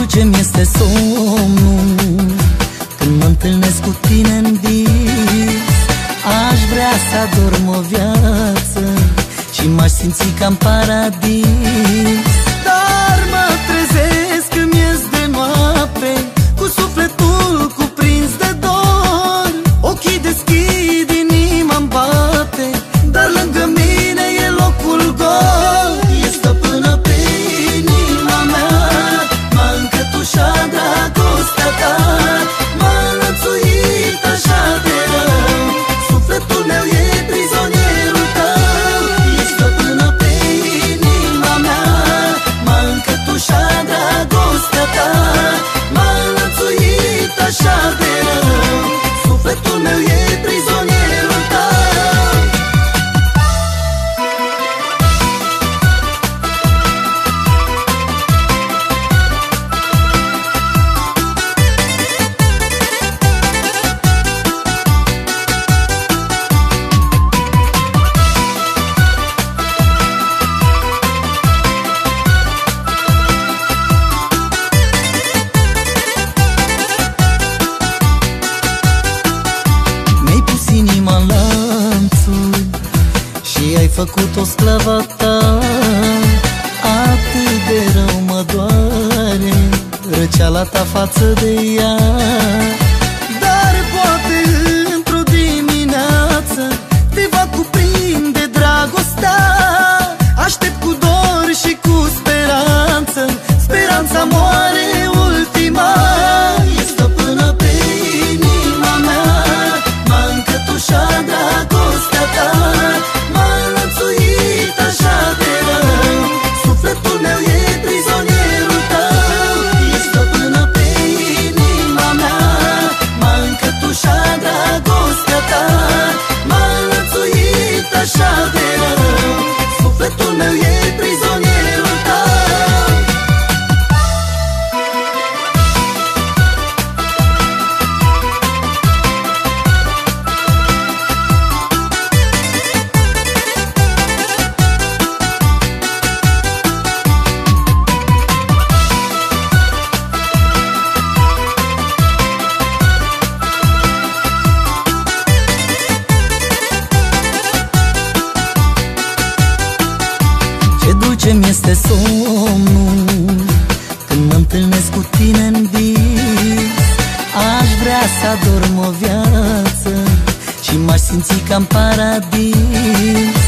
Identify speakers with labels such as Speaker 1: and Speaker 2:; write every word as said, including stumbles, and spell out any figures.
Speaker 1: dulce-mi este somnul când mă întâlnesc cu tine în vis. Aș vrea să adorm o viață și m-aș simți ca în paradis. Dar mă trezesc când ies de noapte, cu sufletul cuprins de dor. Ochii deschid, inima-mi bate, dar lângă mine e locul gol. E stăpână pe inima mea, m-a încătușat dragostea ta, m-a înlățuit așa de rău, sufletul meu e prizonierul tău. E stăpână pe inima mea, m-a încătușat dragostea ta, m-a înlățuit așa de rău, sufletul meu e prizonierul tău. Inima în lanțuri și ai făcut-o sclava ta. Atât de rău mă doare răceala ta față de ea. Dar poate într-o dimineață te va cuprinde dragostea. Aștept cu dor și cu speranță, speranța moare ultima. E stăpână pe inima mea, m-a încătușat dragostea ta, m-a înlățuit așa de rău, sufletul meu e prizonierul tău. E stăpână pe inima mea, m-a încătușat dragostea ta, m-a înlățuit așa de rău, sufletul meu e prizonierul tău. Ce dulce-mi este somnul când mă întâlnesc cu tine în vis. Aș vrea să adorm o viață și m-aș simți ca în paradis.